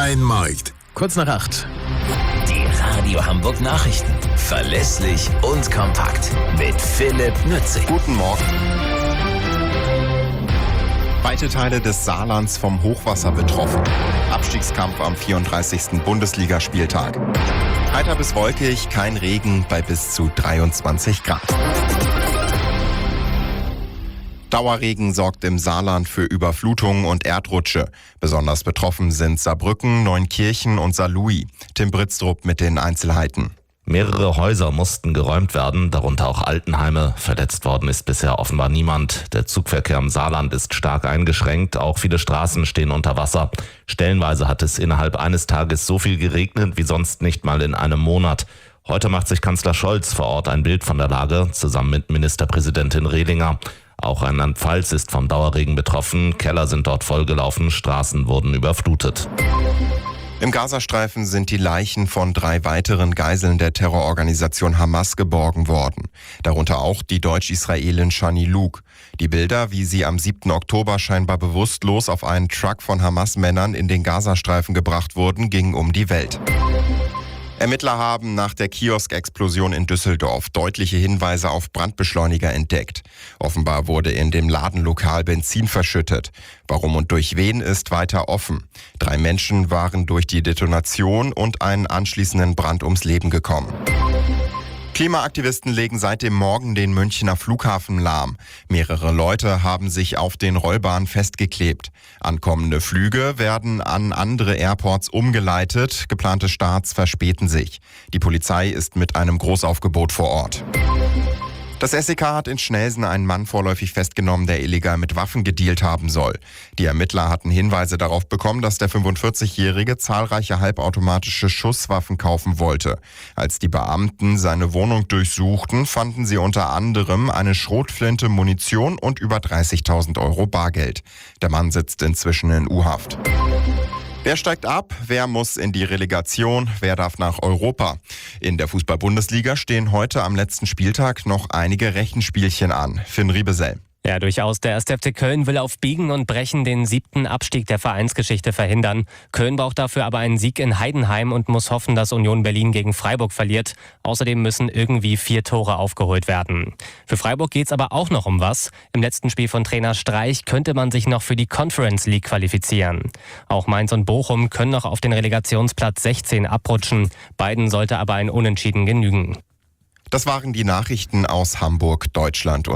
Rhein-Main-Markt. Kurz nach 8. Die Radio Hamburg Nachrichten. Verlässlich und kompakt. Mit Philipp Nützig. Guten Morgen. Weite Teile des Saarlands vom Hochwasser betroffen. Abstiegskampf am 34. Bundesligaspieltag. Heiter bis wolkig, kein Regen bei bis zu 23 Grad. Dauerregen sorgt im Saarland für Überflutungen und Erdrutsche. Besonders betroffen sind Saarbrücken, Neunkirchen und Saarlouis. Tim Britztrup mit den Einzelheiten. Mehrere Häuser mussten geräumt werden, darunter auch Altenheime. Verletzt worden ist bisher offenbar niemand. Der Zugverkehr im Saarland ist stark eingeschränkt. Auch viele Straßen stehen unter Wasser. Stellenweise hat es innerhalb eines Tages so viel geregnet wie sonst nicht mal in einem Monat. Heute macht sich Kanzler Scholz vor Ort ein Bild von der Lage, zusammen mit Ministerpräsidentin Rehlinger. Auch Rheinland-Pfalz ist vom Dauerregen betroffen. Keller sind dort vollgelaufen, Straßen wurden überflutet. Im Gazastreifen sind die Leichen von 3 weiteren Geiseln der Terrororganisation Hamas geborgen worden. Darunter auch die Deutsch-Israelin Shani Luke. Die Bilder, wie sie am 7. Oktober scheinbar bewusstlos auf einen Truck von Hamas-Männern in den Gazastreifen gebracht wurden, gingen um die Welt. Ermittler haben nach der Kiosk-Explosion in Düsseldorf deutliche Hinweise auf Brandbeschleuniger entdeckt. Offenbar wurde in dem Ladenlokal Benzin verschüttet. Warum und durch wen ist weiter offen. 3 Menschen waren durch die Detonation und einen anschließenden Brand ums Leben gekommen. Klimaaktivisten legen seit dem Morgen den Münchner Flughafen lahm. Mehrere Leute haben sich auf den Rollbahnen festgeklebt. Ankommende Flüge werden an andere Airports umgeleitet. Geplante Starts verspäten sich. Die Polizei ist mit einem Großaufgebot vor Ort. Das SEK hat in Schnelsen einen Mann vorläufig festgenommen, der illegal mit Waffen gedealt haben soll. Die Ermittler hatten Hinweise darauf bekommen, dass der 45-Jährige zahlreiche halbautomatische Schusswaffen kaufen wollte. Als die Beamten seine Wohnung durchsuchten, fanden sie unter anderem eine Schrotflinte, Munition und über 30.000 Euro Bargeld. Der Mann sitzt inzwischen in U-Haft. Wer steigt ab? Wer muss in die Relegation? Wer darf nach Europa? In der Fußball-Bundesliga stehen heute am letzten Spieltag noch einige Rechenspielchen an. Finn Riebesell. Ja, durchaus. Der 1. FC Köln will auf Biegen und Brechen den 7. Abstieg der Vereinsgeschichte verhindern. Köln braucht dafür aber einen Sieg in Heidenheim und muss hoffen, dass Union Berlin gegen Freiburg verliert. Außerdem müssen irgendwie 4 Tore aufgeholt werden. Für Freiburg geht's aber auch noch um was. Im letzten Spiel von Trainer Streich könnte man sich noch für die Conference League qualifizieren. Auch Mainz und Bochum können noch auf den Relegationsplatz 16 abrutschen. Beiden sollte aber ein Unentschieden genügen. Das waren die Nachrichten aus Hamburg, Deutschland und